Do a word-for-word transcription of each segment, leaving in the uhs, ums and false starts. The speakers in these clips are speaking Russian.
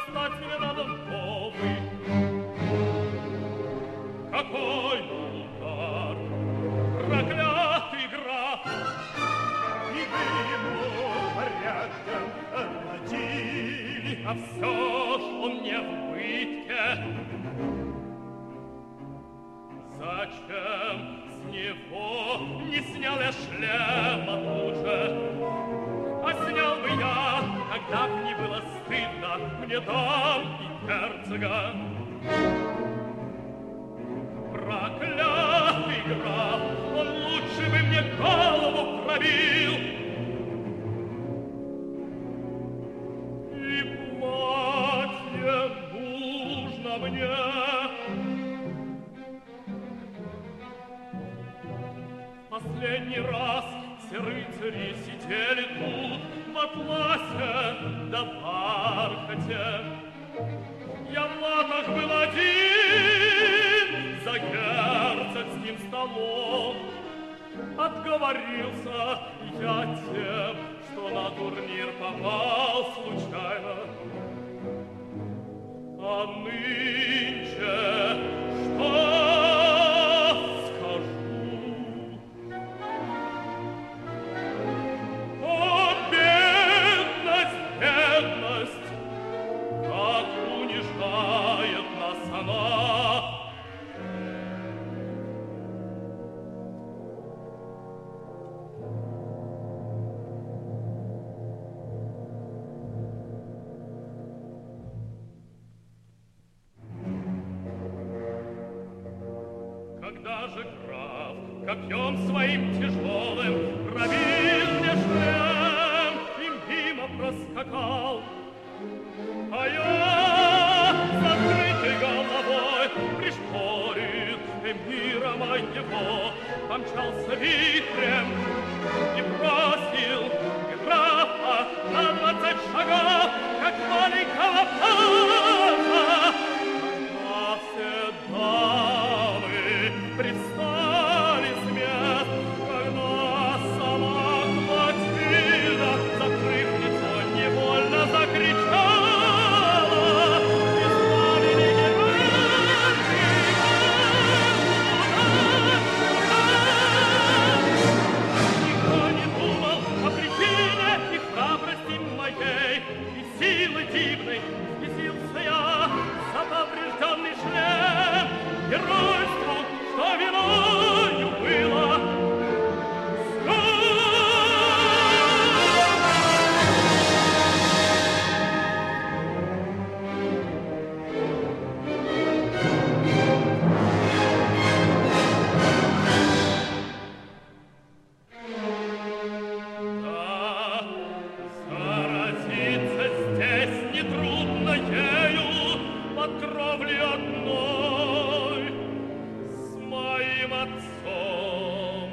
послать мне надо новый. Какой удар, проклятый граф! И вы ему порядком отплатили, а все ж он не в убытке. Зачем с него не снял я шлема тут же? А снял бы я, когда б не было стыдно мне дам и герцога. Проклятый граф, он лучше бы мне голову пробил. И платье нужно мне. Последний раз все рыцари сидели тут в атласе да бархате. Я в латах был один за герцогским столом. Отговорился я тем, что на турнир попал случайно. А нынче что? Когда же граф копьем своим тяжелым пробил мне шлем и мимо проскакал, а я с открытой головой пришпорил эмира моего, помчался вихрем и бросил графа на двадцать шагов, как маленького пажа. Когда все дамы предстали с мест, когда сама Клотильда, закрыв лицо, невольно закричала, и звали ли герои, никто не думал о причине и храбрости моей, и силы дивной взбесился я за поврежденный шлем, геройству, что виною было. Да, заразиться здесь нетрудно ею, под кровлей одной с моим отцом.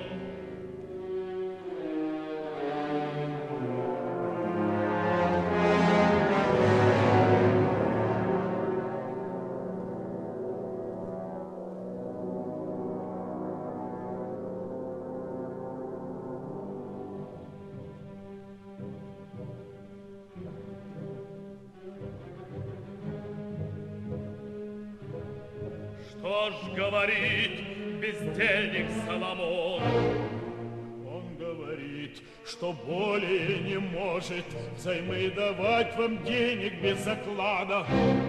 Что ж говорит бездельник Соломон? Он говорит, что более не может взаймы давать вам денег без заклада.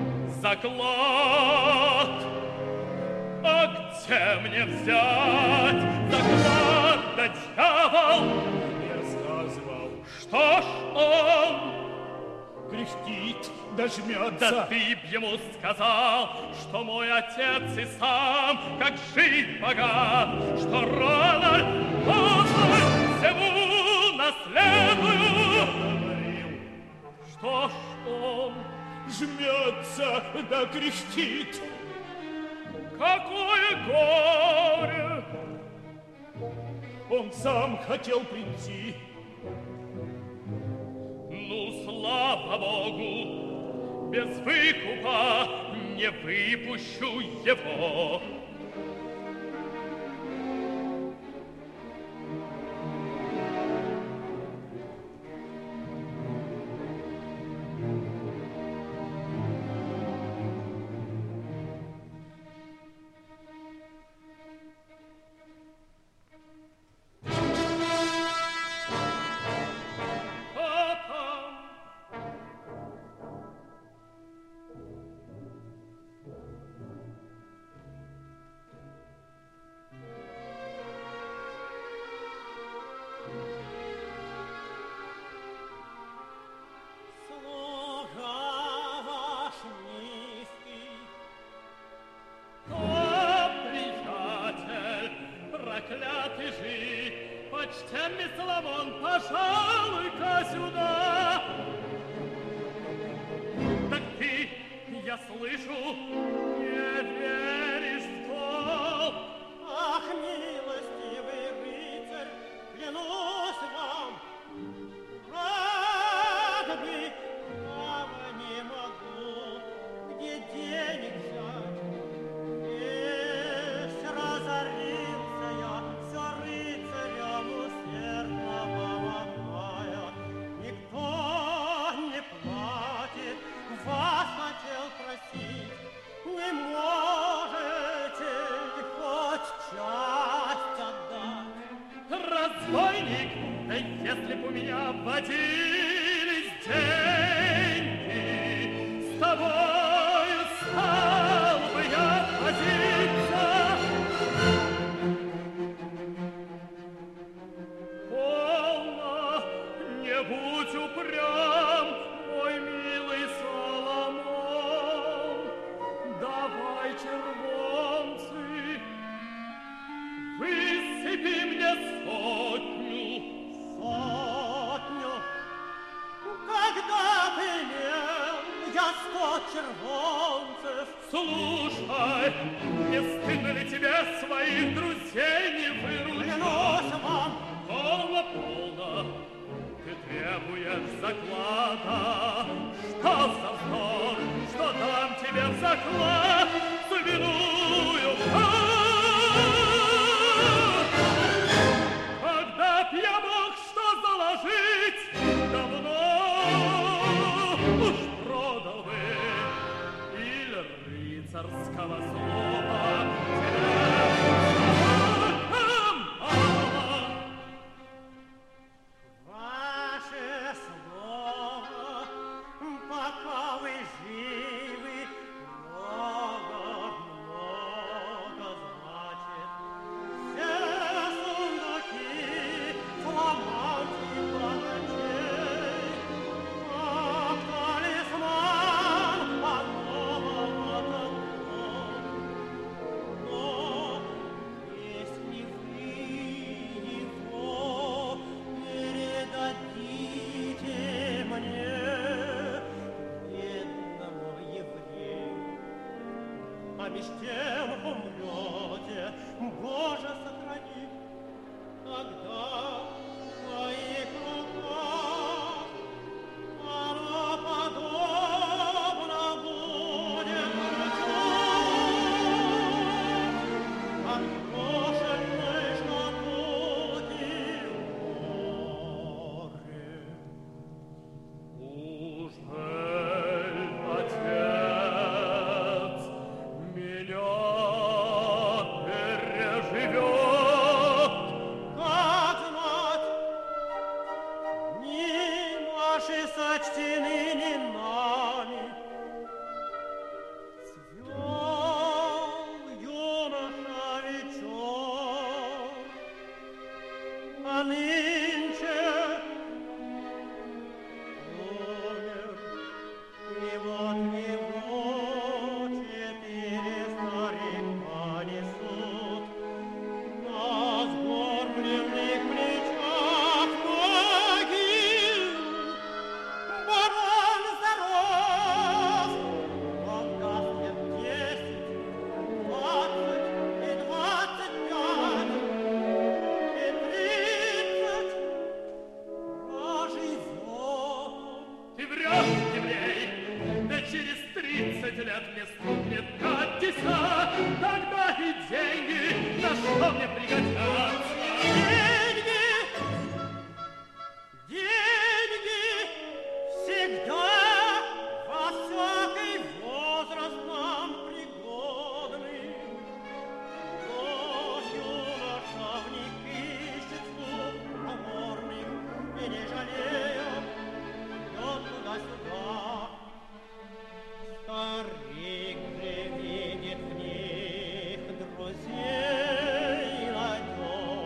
Заклад! А где мне взять заклад, да дьявол? Я сказывал, Что ж он? кряхтит, дожмется. Да ты б ему сказал, что мой отец и сам, как жить богат, что рано или поздно всему наследую. Говорил, Что ж он? жмется, да кряхтит. Какое горе! Он сам хотел прийти. Ну, слава Богу, без выкупа не выпущу его. пожалуй-ка сюда. Так ты, я слышу, не веришь в долг. Ах, милостивый рыцарь, клянусь вам, рад бы, право не могу, где денег взять. Весь разорился я, все рыцарям усердно помогая. Никто не платит, вас хотел просить, не можете ли хоть часть отдать? Разбойник, да если б у меня водились деньги, с тобою стал бы я возиться. Полно, не будь упрям, мой милый Соломон, давай червонцы, высыпи мне сотню. Сотню, когда бы имел я сто червонцев. Слушай, не стыдно ли тебе своих друзей не выручать? Клянусь вам, Полно, полно, ты требуешь заклада. Что за вздор, что дам тебе в заклад свиную кровь? Когда б я мог что заложить, давно уж продал бы. Или рыцарского слова тебе столько мало. ваше слово, пока вы живы, много, много значит. Все сундуки, фламанки, богачей, как талисман по-новому таков. Но если вы его передадите мне, бедному еврею, а меж тем умрете, Боже, сохрани, тогда в твоих руках оно подобно будет ручью, как брошенной шкатулки море. Ужель отец меня переживет? Как знать, ни наши сочтены, ни нами. Цвел юноша вечер, а нынче умер. И вот его четыре старика несут на сгорбленных плечах могилу. Барон здоров, он даст лет десять, двадцать и двадцать пять, и тридцать проживет. Ты врешь, еврей, да через тридцать лет мне стукнет пятьдесят, тогда и деньги на что мне пригодятся? Деньги, деньги всегда во всякий возраст нам пригодны. Но юноша в них ищет слуг проворных и не жалея, идет туда-сюда. Старик же видит в них друзей надежных.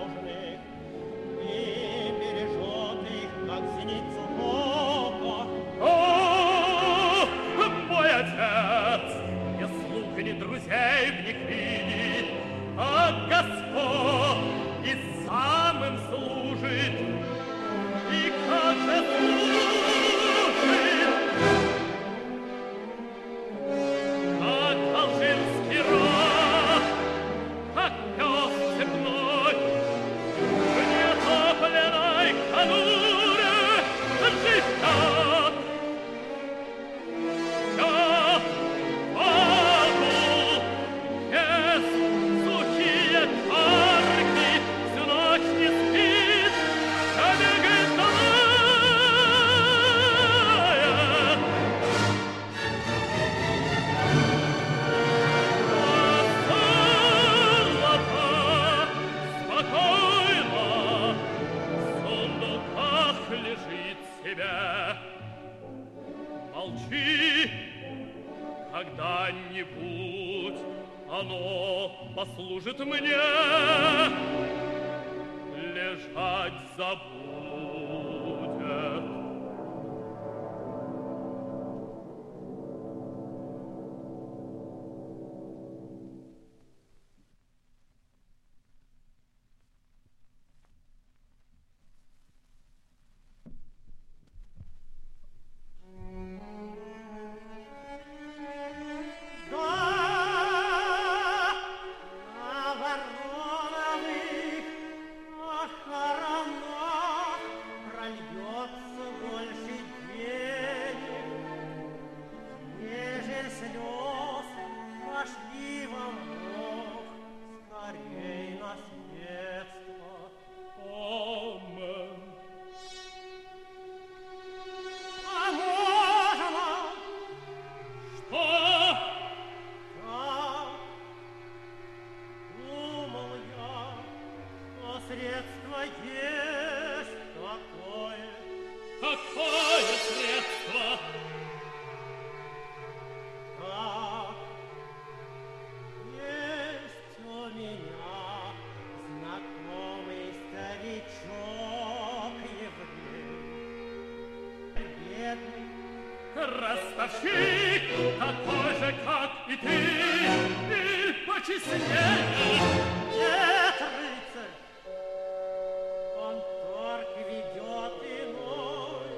когда-нибудь оно послужит мне, лежать забудет. Ростовщик, такой же, как и ты, и почестнее. Нет, рыцарь, он торг ведет иной.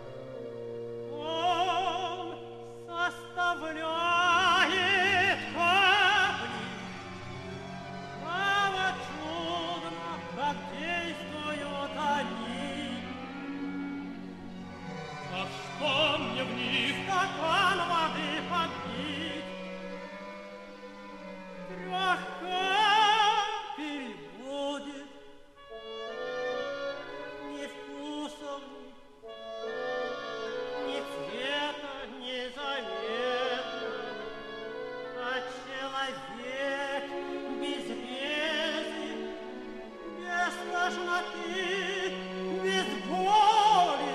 Он составляет капли. Право чудно, как действуют они. А что мне в них? Стакан воды попить. Трех капель будет. Ни вкусом, ни цвета незаметно. А человек без рези, без тошноты, без боли.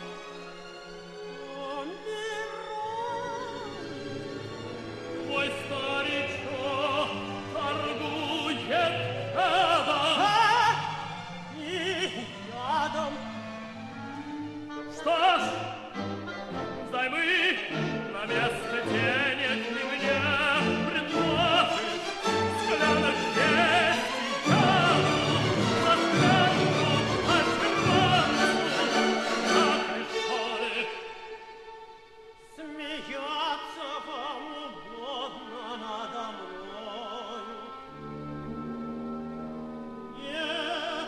Твой старичок торгует ядом. И ядом. Что ж, займы на место денег и мне предложишь склянок есть и яду, за склянку ошибаться. Так ли, что ли? Смеяться вам угодно надо мною. Нет,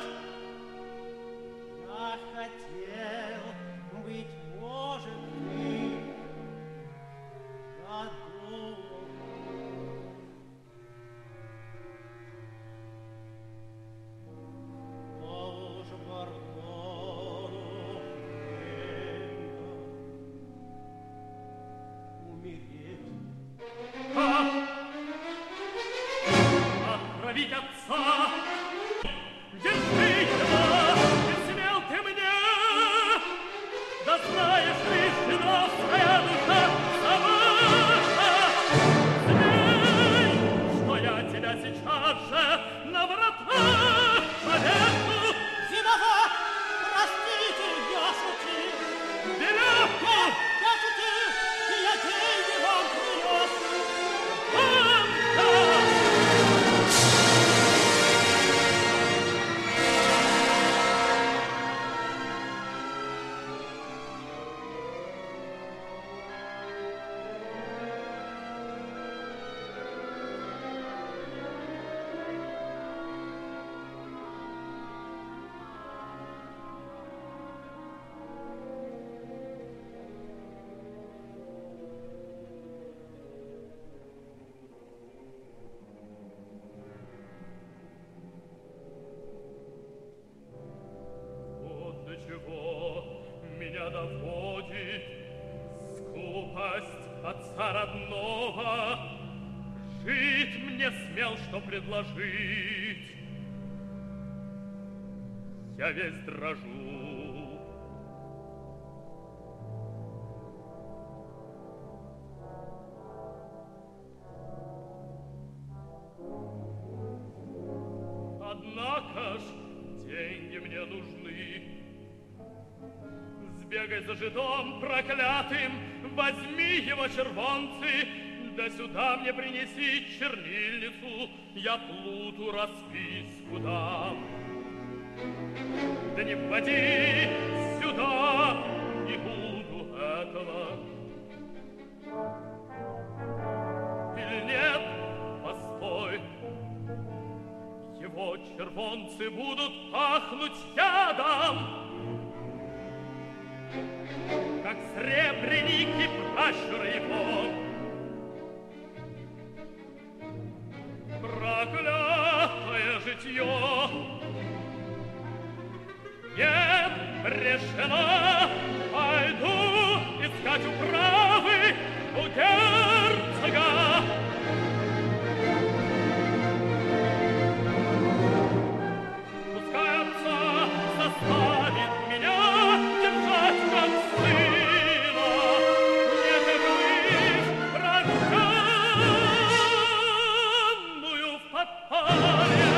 я хотел, быть может, ты. Я думал. Но уж Барону умереть. Как? Отравить отца? Держи его, не смел ты мне! Да знаешь ли, жидовская душа сама! Смей, что я тебя сейчас же на врата повешу! Виноват! Простите, я шутил! Веревку! Я шутил, и я деньги вам принес! Анка! Вот до чего меня доводит скупость отца родного. Жить мне смел, что предложить. Я весь дрожу. Однако ж деньги мне нужны. Сбегай за жидом проклятым, возьми его червонцы, да сюда мне принеси чернильницу, я плуту расписку дам. Да не вводи сюда, не буду этого. Или нет, постой, его червонцы будут пахнуть ядом, как сребреники пращуры его. Проклятое житье! Нет, решено, пойду искать управы у герцога. Пускай отца заставит меня держать как сына, не как лишь рожденную в подпале.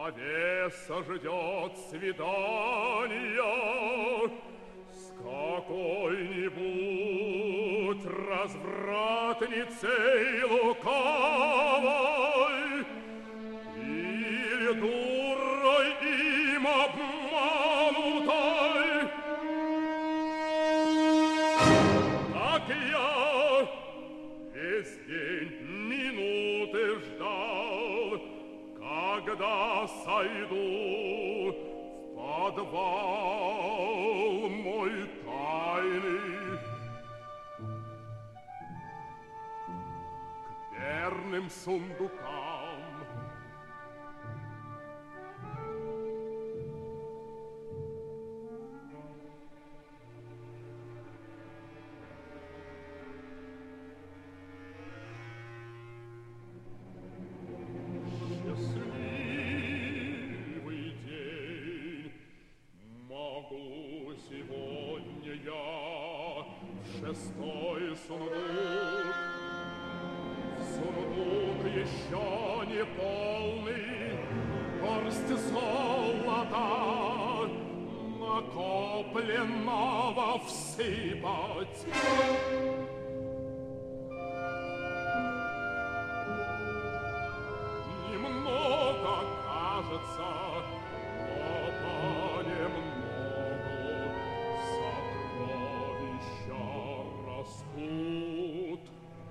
Повеса ждет свидания с какой-нибудь развратницей лукавой или дурой им обманутой. Так я весь день минуты ждал, когда сойду в подвал мой тайный, к верным сундукам. Шестой сундук, в сундук еще не полный, горсть золота накопленного всыпать. Немного кажется, но понемногу сокровища растут.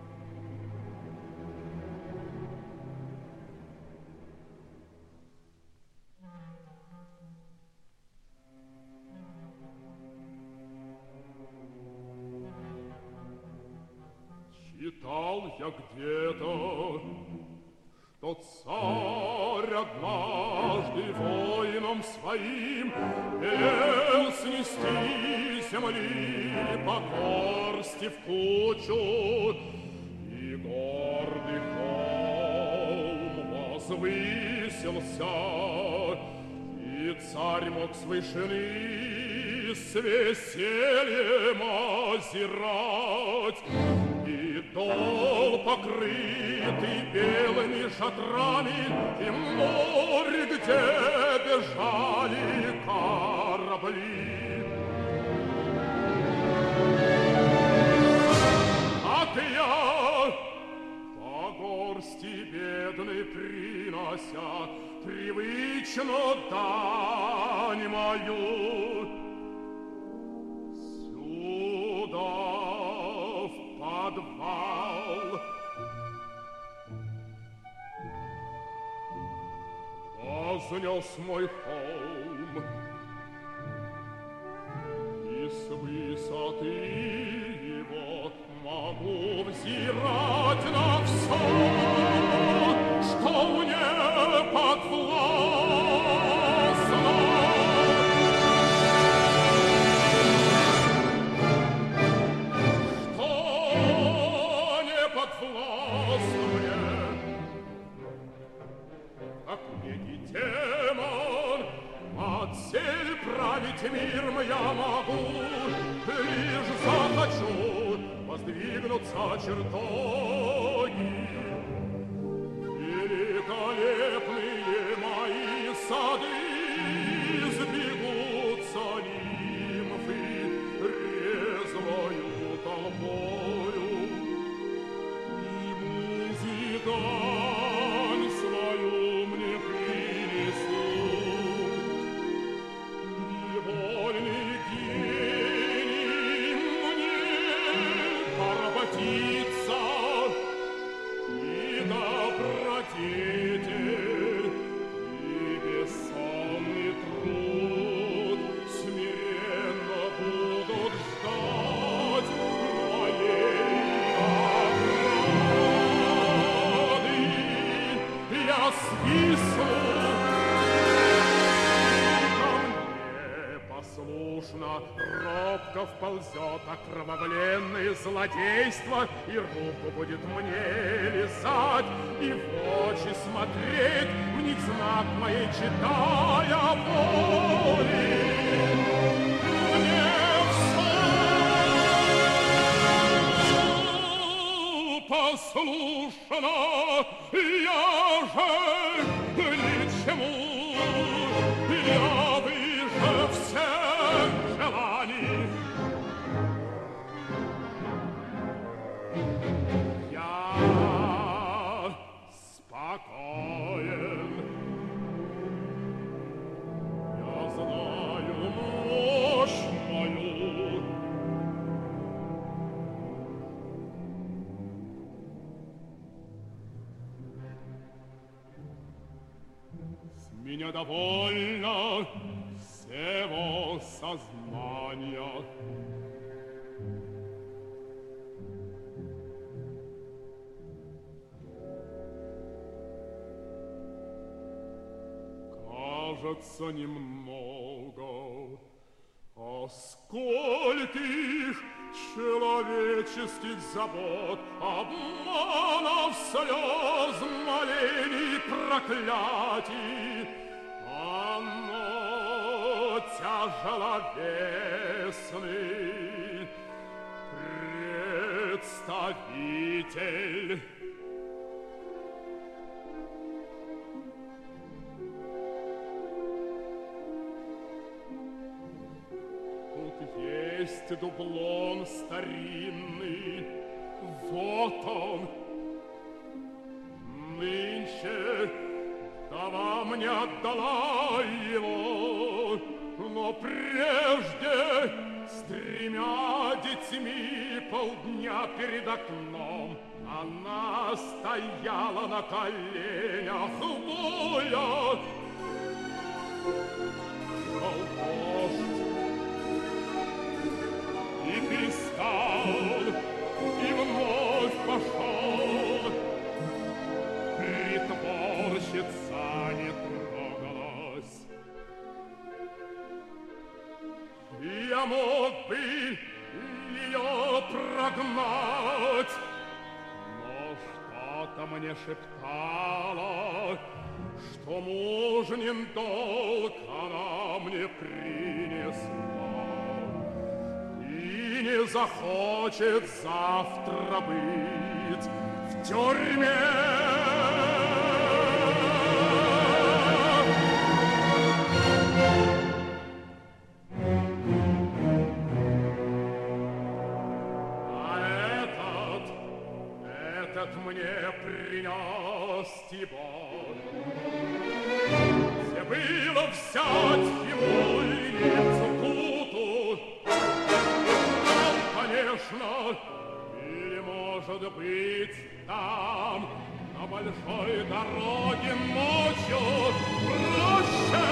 Читал я где-то, что царь однажды воинам своим велел снести земли по горсти в кучу, и гордый холм возвысился, и царь мог с вышины с весельем озирать, и дол, покрытый белыми шатрами, и море, где бежали корабли. Как я по горсти бедной принося привычно дань мою, сюда в подвал вознес мой холм, и с высоты его могу взирать на все, что мне подвластно. Что не подвластно мне, как некий демон, отсель править миром я могу, лишь захочу воздвигнуться чертоги. Великолепные мои сады сбегутся нимфы резвою толпою, и музыкань свою мне принесут, и вольный гений мне поработится, и добродетель, и бессонный труд смиренно будут ждать моей награды. Я свистну, и ко мне послушно робко вползет окровавленное злодейство, и руку будет мне лизать, и в очи смотреть, в них знак моей читая воли. Мне все послушно, я же ничему Меня довольно всего сознания. Кажется, немного, а скольких человеческих забот, обманов, слез, молений, проклятий, оно тяжеловесный представитель. Есть дублон старинный, вот он. Нынче вдова мне отдала его, но прежде с тремя детьми полдня перед окном она стояла на коленях, воя. Шел дождь, и перестал, и вновь пошел. Притворщица не трогалась. Я мог бы ее прогнать, но что-то мне шептало, что мужнин долг она мне принесла. И не захочет завтра быть в тюрьме. А этот, этот мне принес Тибор. Забыла взять ему льницу туту. Конечно, или, может быть, там, на большой дороге ночью проще.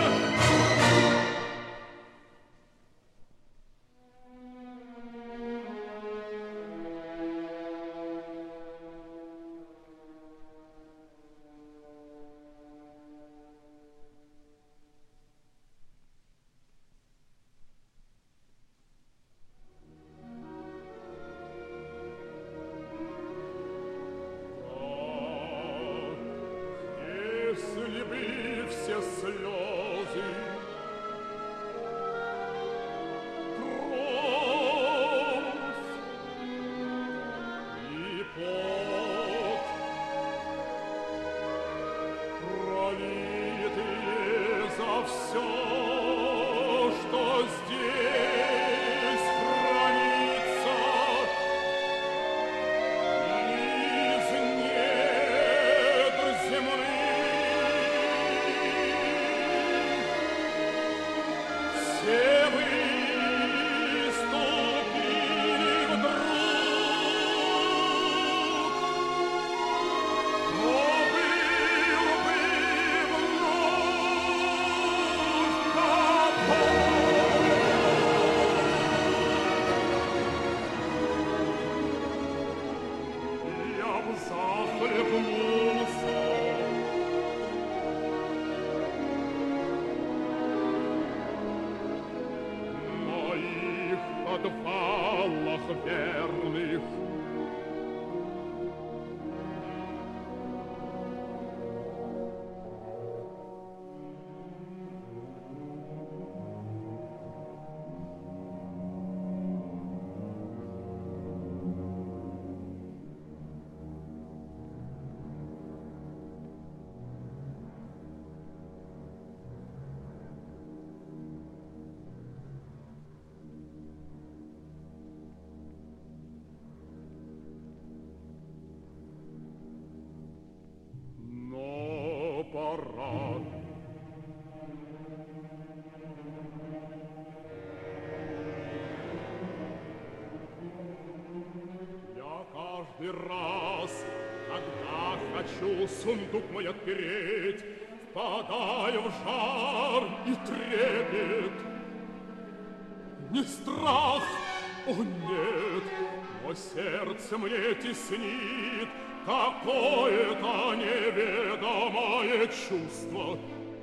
Каждый раз, когда хочу сундук мой отпереть, в впадаю в жар и трепет. Не страх, о нет, но сердце мне теснит какое-то неведомое чувство.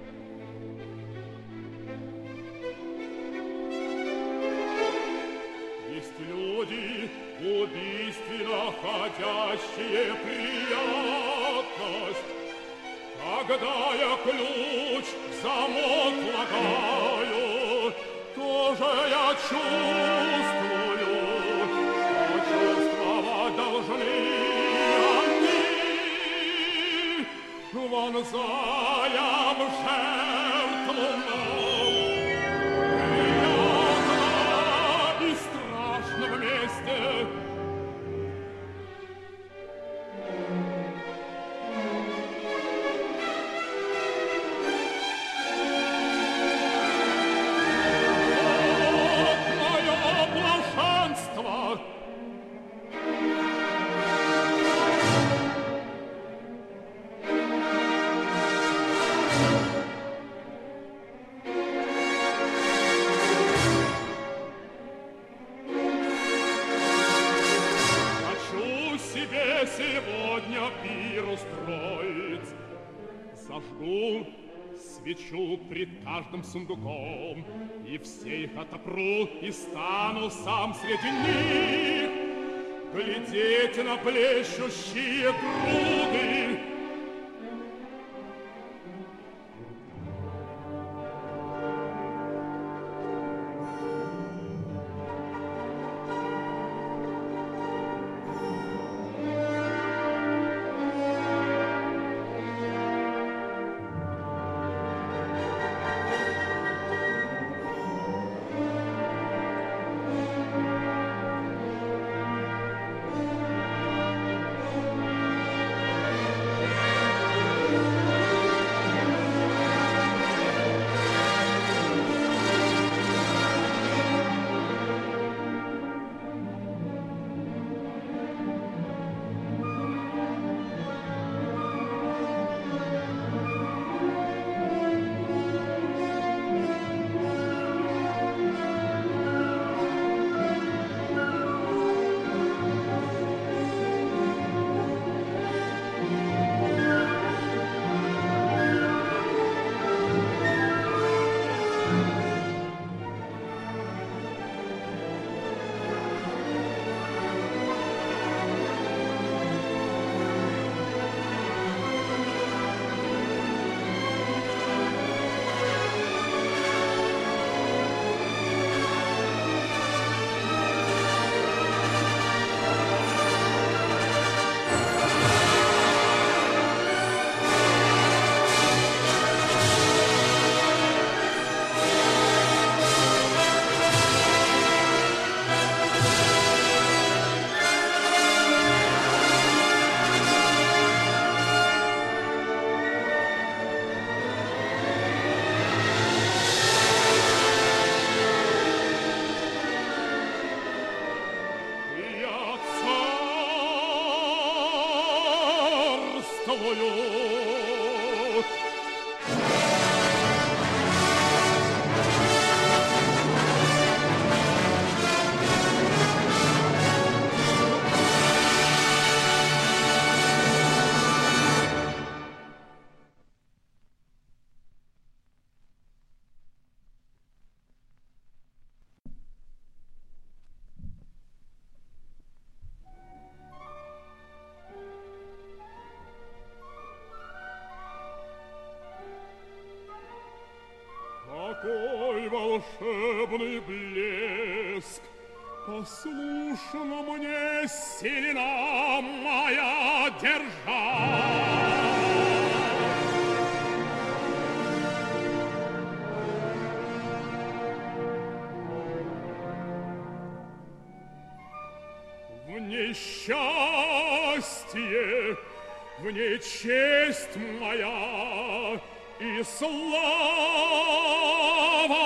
Есть люди, убийственно ходящие приятность. Когда я ключ в замок влагаю, тоже я чувствую, что чувствовать должны они, вонзая в жертву нам. Приятно и страшно вместе. Сегодня пир устроить. Зажгу свечу пред каждым сундуком, и все их отопру, и стану сам среди них глядеть на плещущие груды. Какой волшебный блеск! Послушно мне сильна моя держава. В несчастье, в ней честь моя и слава.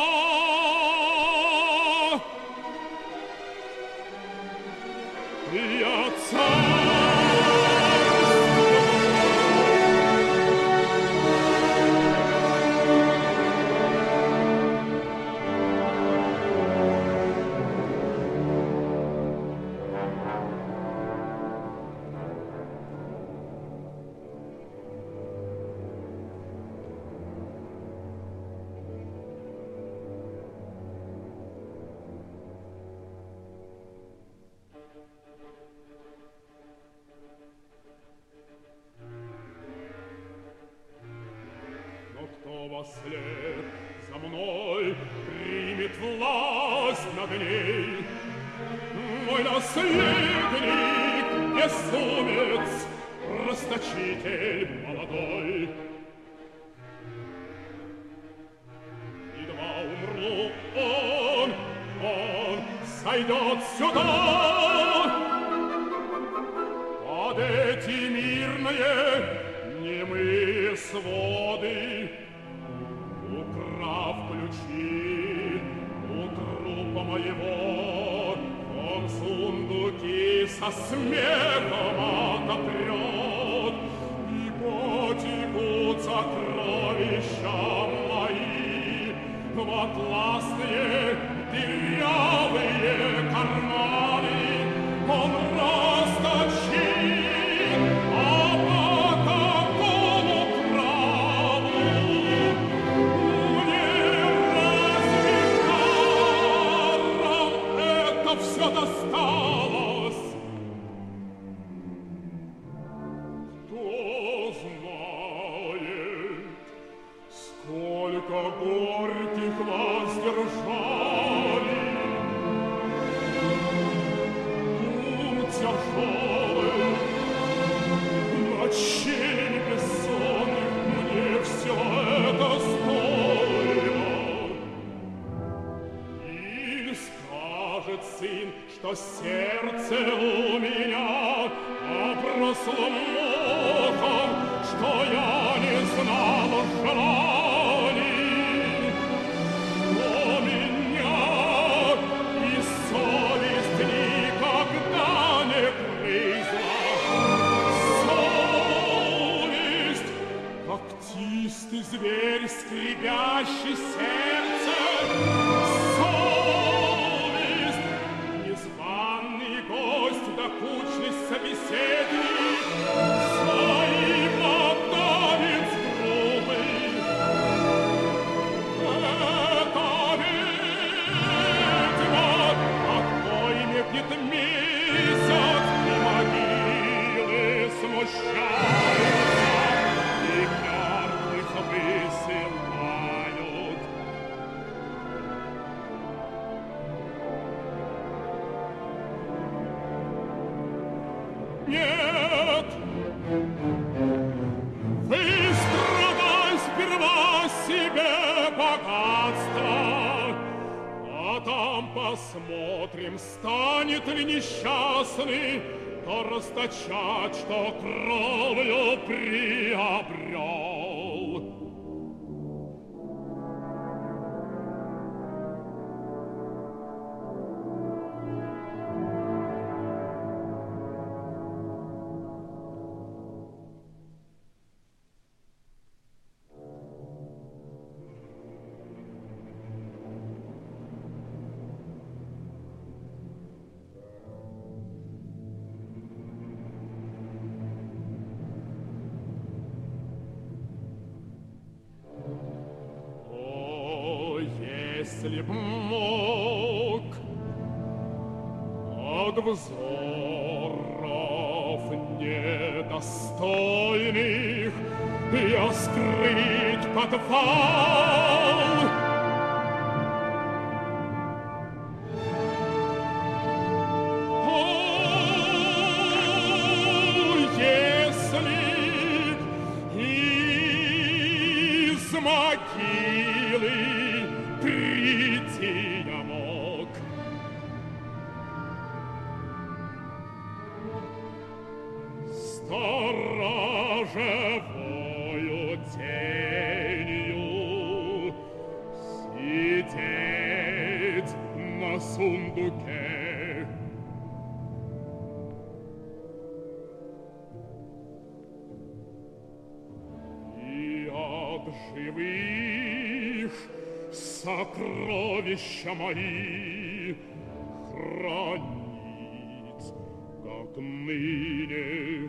Я царствую. кто вослед за мной примет власть над ней. Мой наследник, безумец, расточитель молодой. Едва умру он, он сойдет сюда. Под эти мирные немые своды, украв ключи у трупа моего, он сундуки со смехом отопрет, и потекут сокровища мои в атласные дырявые карманы. Он расточит, а по какому праву мне разве даром это все досталось? Кто знает, сколько горьких воздержаний, тяжелый, ночей бессонных мне все это стоило. И скажет сын, что сердце у меня обросло мохом, что я не знал желаний. Но меня и совесть никогда не грызла. Совесть, когтистый зверь, скребящий сердце. Совесть, незваный гость, докучный собеседник, взаимодавец грубый. Это ведьма, отпоймет месяц, и могилы смущаются, и мертвых высыпают. Нет! Выстрадай сперва себе богатство, а там посмотрим, станет ли несчастный то расточать, что кровью приобрел. Если б мог от взоров недостойных я скрыть подвал, о, если из могилы прийти я мог. Сторожевою тенью сидеть на сундуке. И от живых сокровища мои хранить, как ныне.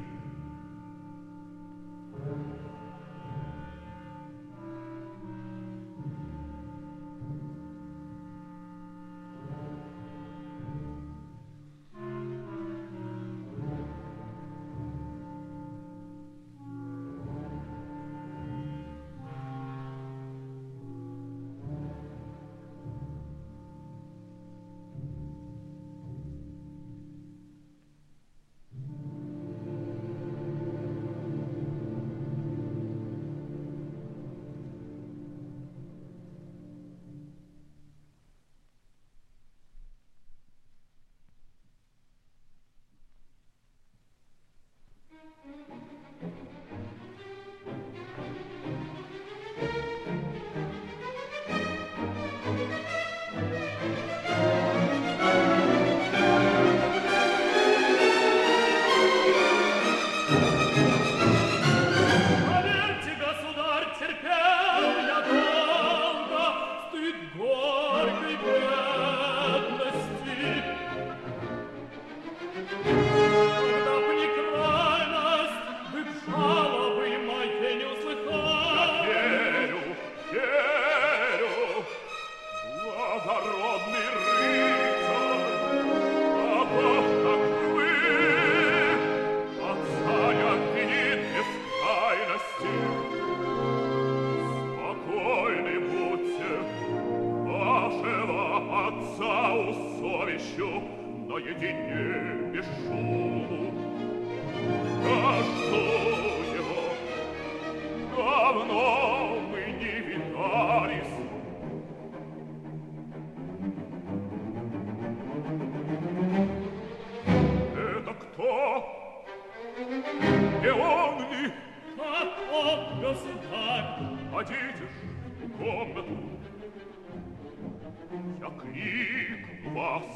ночью наедине без шуму. Да что его? Давно мы не видались. Это кто? Не он ли? А он, государь. Пойдите ж в комнату. Я кликну вас.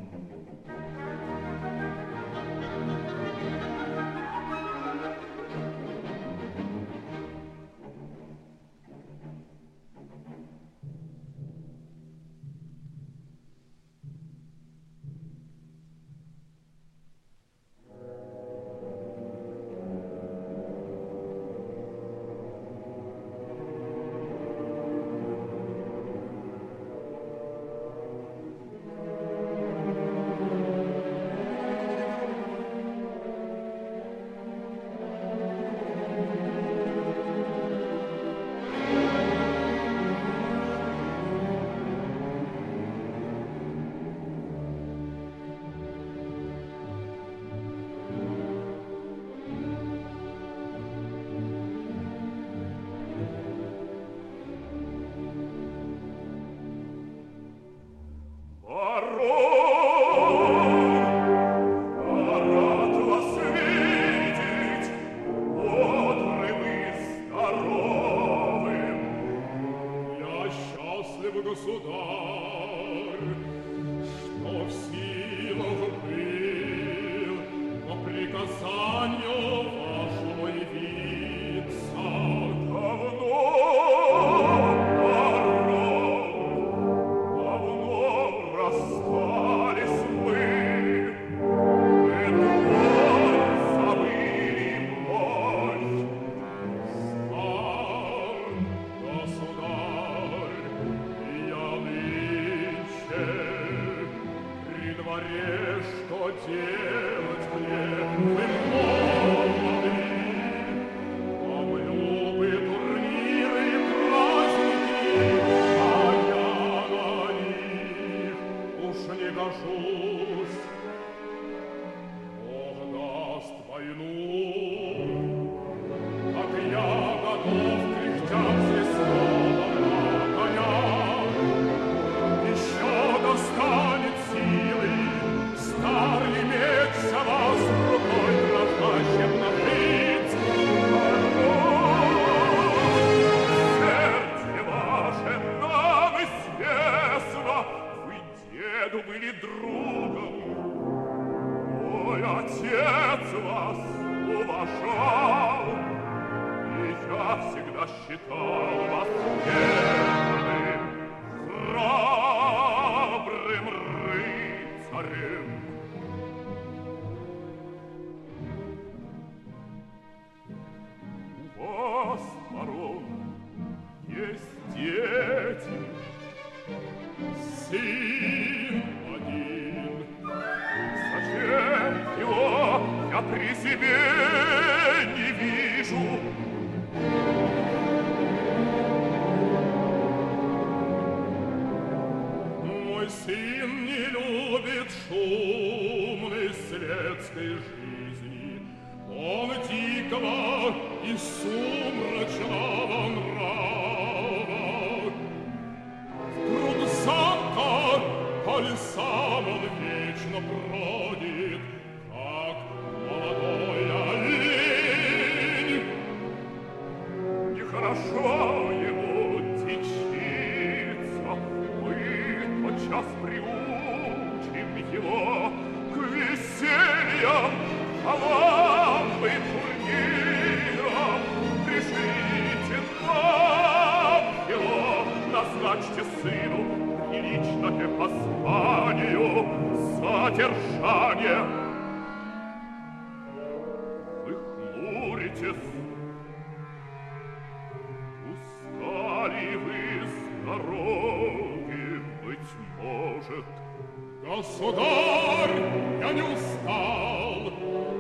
Государь, я не устал,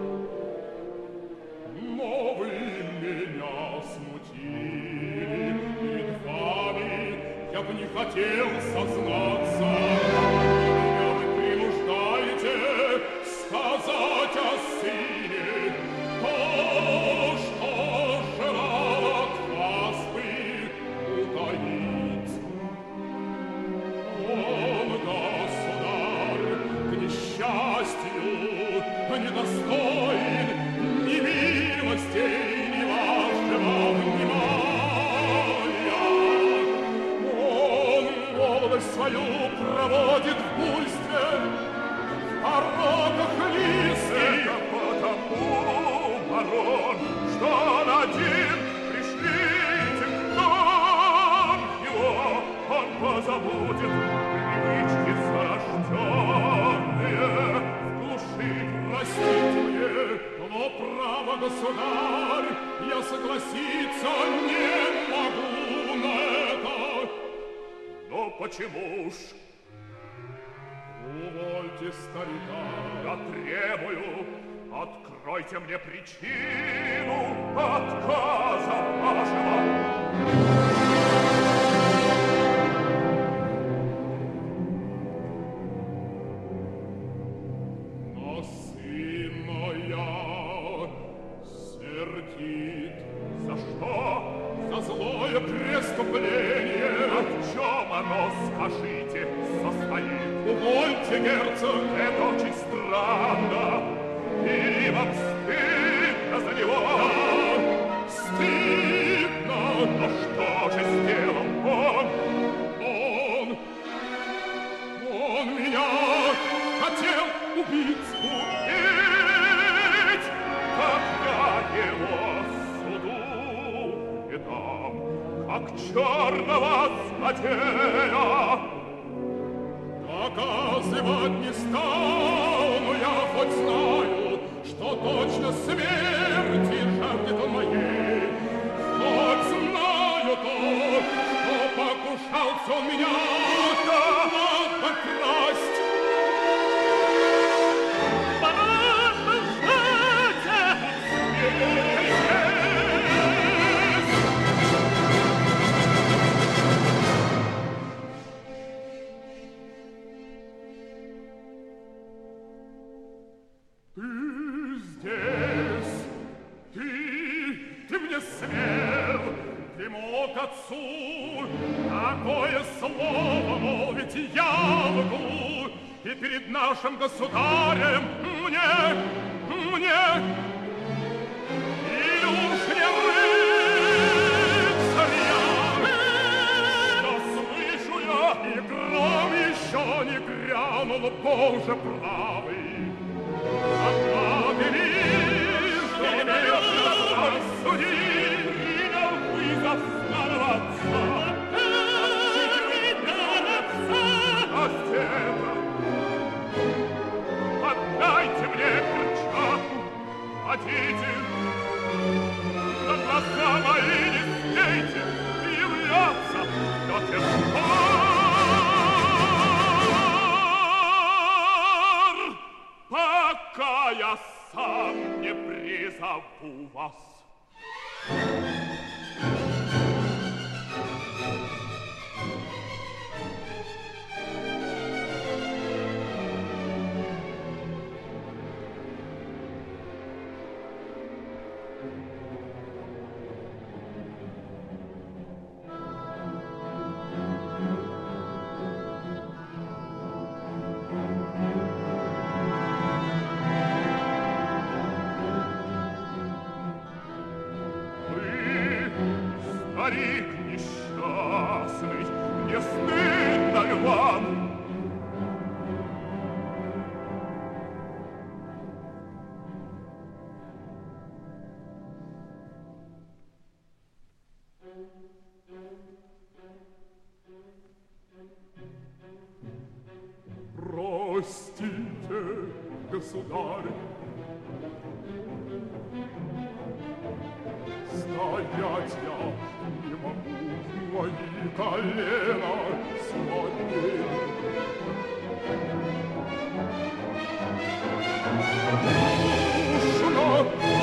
но вы меня смутили. Перед вами я бы не хотел сознаться, меня вы принуждали сказать о сыне то, что желал от вас бы утаить. Он, государь, к несчастью недостоин ни милостей, ни вашего внимания. Он молодость свою проводит в буйстве, в пороках низких. Это потому, барон, что он один. Пришлите к нам его, он позабудет привычки зарожденные. В глуши Простите мне, но право, государь, я согласиться не могу на это. Но почему ж? Увольте старика. Я требую, откройте мне причину отказа вашего. Но сын моя сердит. За что? За злое преступление. А в чем оно, скажите, состоит? Увольте, герцог. Это очень странно. И вам стыдно за него? Да, стыдно. Но что же сделал он? Он, он меня хотел убить. Убить! Когда его суду и дам, как черного злодея. Доказывать не стану, я хоть знаю, что точно смерти жаждет он моей. Хоть знаю то, что покушался он меня обокрасть. Барон, слушайте! Ты здесь, ты, ты мне смел, ты мог отцу такое слово молвить я могу, и перед нашим государем мне, мне, или уж не рыцаря, но слышу я, и гром еще не грянул, Боже правый. Отдайте мне перчатку, хотите, на глаза мои не смейте являться до тех пор, пока я сам не призову вас. Старик несчастный, не стыдно ли вам? Простите, государь, стоять я не могу, мои колена слабеют. Нужно